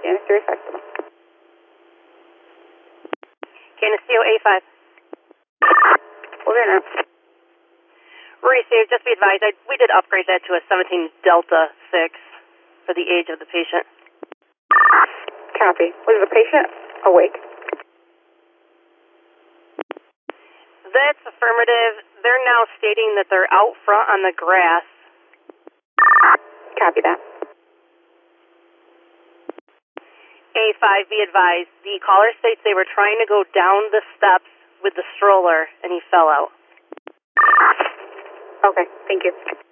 Candace 35. Candace CO A5. Hold on now. Mauricio, just be advised, we did upgrade that to a 17 Delta 6 for the age of the patient. Copy. Was the patient awake? That's affirmative. They're now stating that they're out front on the grass. Copy that. A5, be advised, the caller states they were trying to go down the steps with the stroller and he fell out. Okay, thank you.